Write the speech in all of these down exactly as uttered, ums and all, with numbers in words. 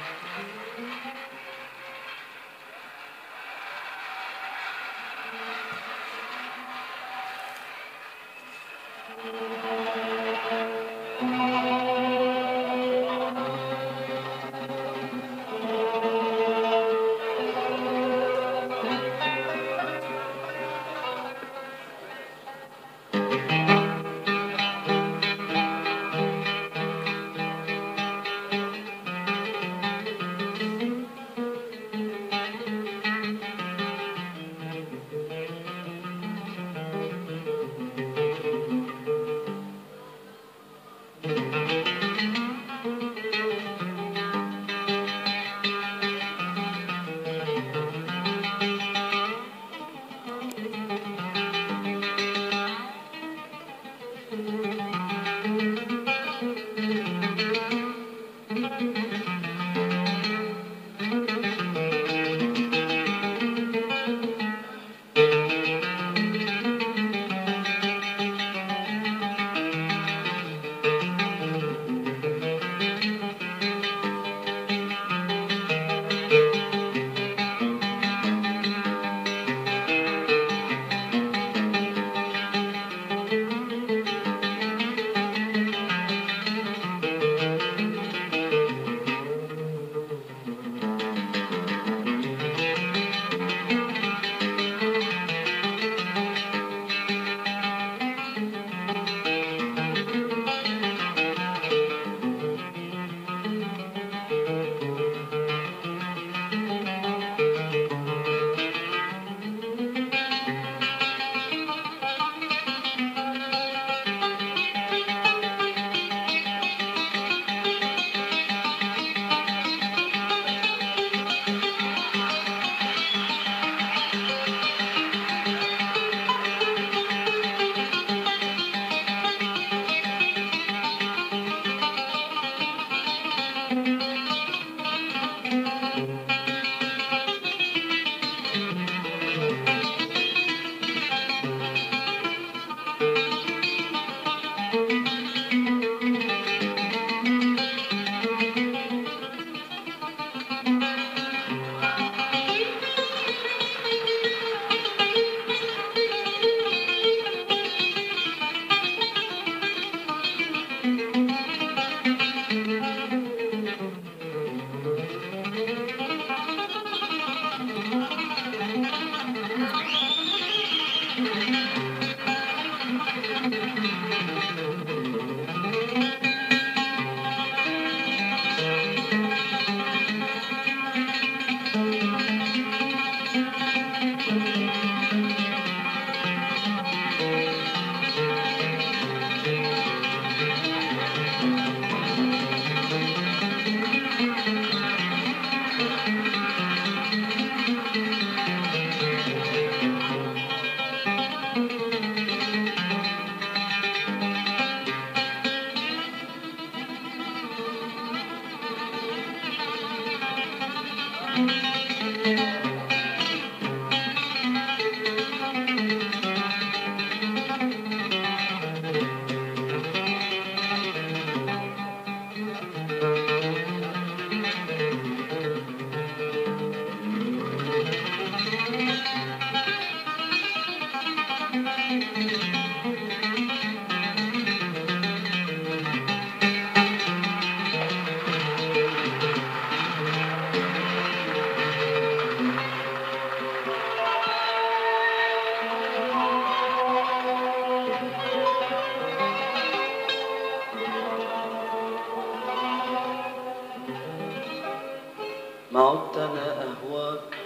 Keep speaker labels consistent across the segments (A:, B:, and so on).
A: ما عدت أنا أهواك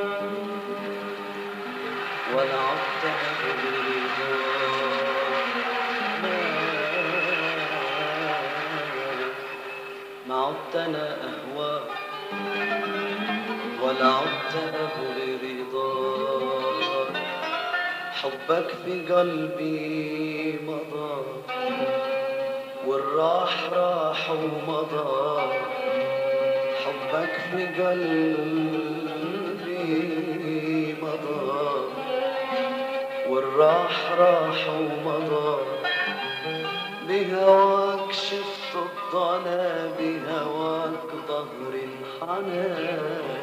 A: ولا عدت أبغي ما عدت أنا أهواك ولا عدت أبغي رضاك. حبك في قلبي مضى والراح راح ومضى. حبك في قلبي مضى والراح راح ومضى. بهواك شفت الضنا بهواك ظهري انحنى. الحنان.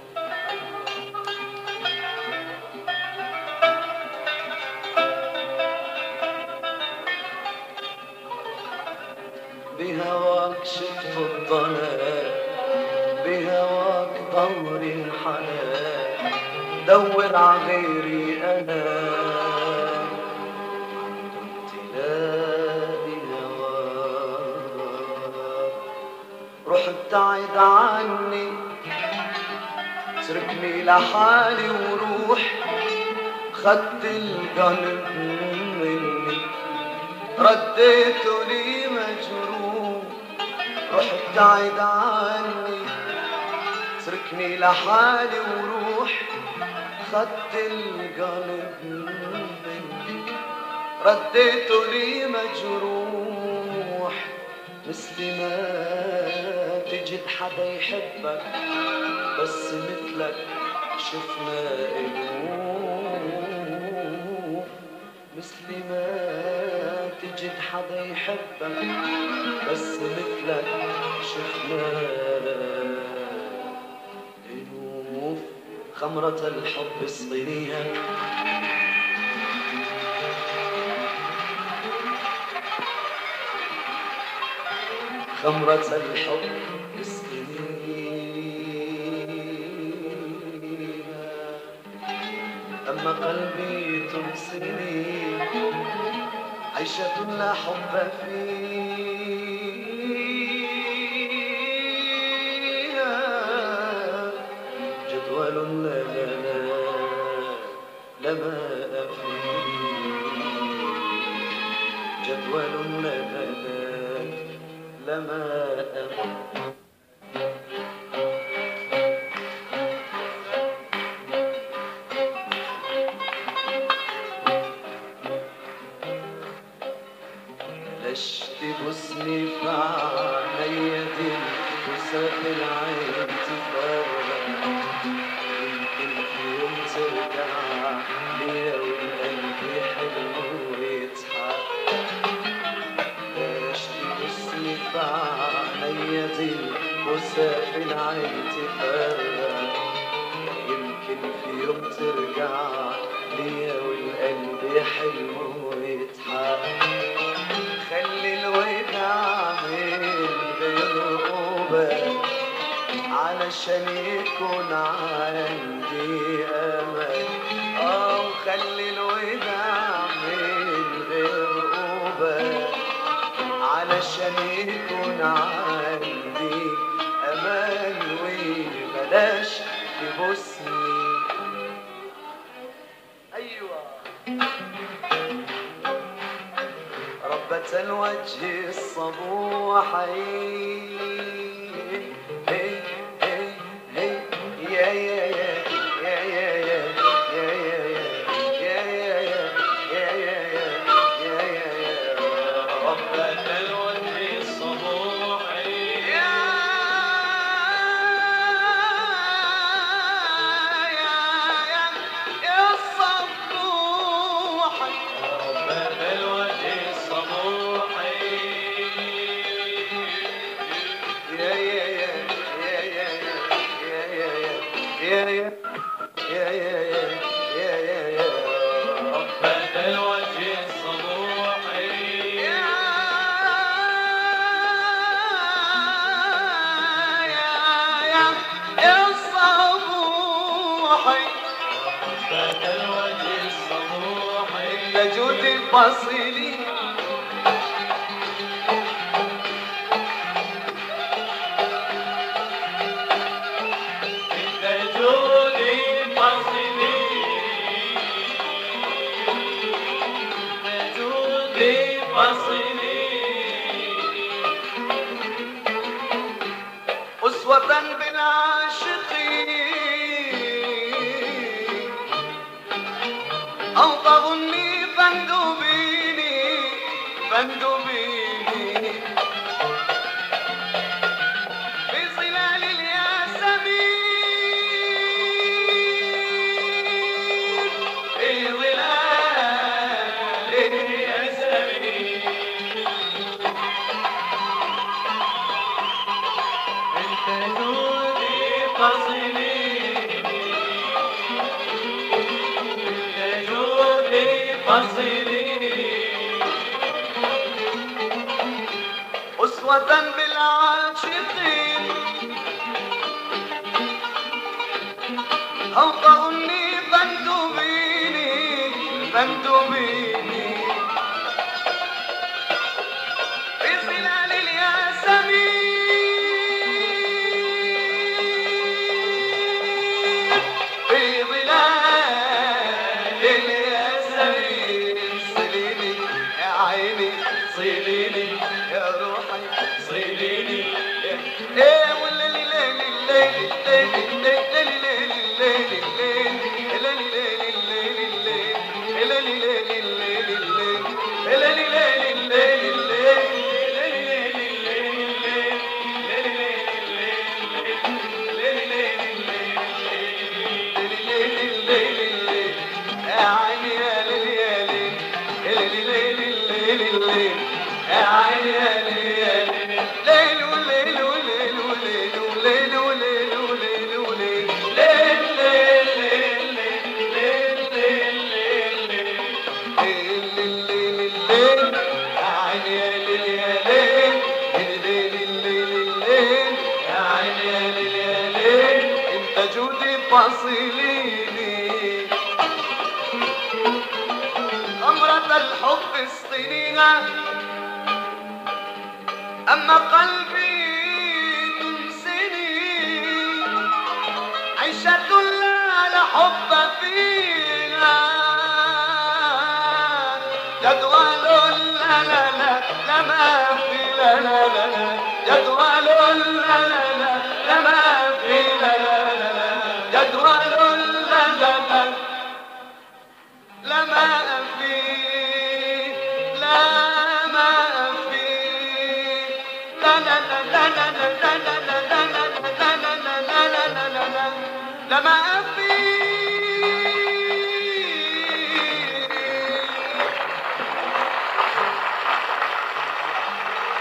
A: بهواك شفت الضلال، بهواك ضوري الحنان، دور عغيري أنا تلاقي هواك. روح ابتعد عني، اتركني لحالي وروح، خدت القلب مني رديته لي مجروح. روح ابتعد عني، اتركني لحالي وروح، خدت القلب مني رديته لي مجروح. مثلي ما تجد حدا يحبك، بس مثلك شفنا ألوف. مثلي ما تجد حدا يحبك، بس مثلك شفنا ألوف. خمرة الحب اسقينيها، خمرة الحب اسقينيها، أما قلبي تنسيني، عيشة لا حب فيها، جدول لا لا لا لما فيه، جدول لا لا لا لما ليش تبوسني في عينيا دي وساب العين تفرق، يمكن في يوم ترجع ليا والقلب حلو ويضحك. ليش تبوسني في عينيا دي وساب العين تفرق، يمكن في يوم ترجع ليا والقلب حلو ويضحك. خلي الوداع من غير قبل، علشان يكون عندي امل. اه خلي الوداع من غير قبل، علشان يكون عندي امل. وبلاش تبوسني، ايوه ربة الوجه الصبوحي. هي هي هي يا يا يا يا يا يا يا يا يا يا يا ربة الوجه الصبوحي. يا يا يا يا الصبوحي، ربة الوجه الصبوحي. يا يا يا يا يا يا يا يا يا يا يا ربة الوجه الصبوحي. يا يا يا يا الصبوحي، ربة الوجه الصبوحي. لجود الفصيلي أسوة بالعاشقين، أو تظني فاندبيني فاندبيني في ظلال الياسمين، في ظلال الياسمين. انت نوري فصليني انت جودي فصليني أسوة بالعاشقين أوطأني فانتميني فانتميني في ظلال الياسمين في ظلال الياسمين صليني يا عيني صليني يا روحي صليني ايه والليل الليل الليل الليل الليل فصليني أمرة الحب اسقنيها أما قلبي تنسني عيشة لا حب فيها جدول لا لا لا لا ما في لا لا لا جدول لا لا لا لا ما في لا لا جدول لا لا لا لا ما في لا ما في لا لا لا لا لا لا لا لا لا لا لا لا لا لا لا لا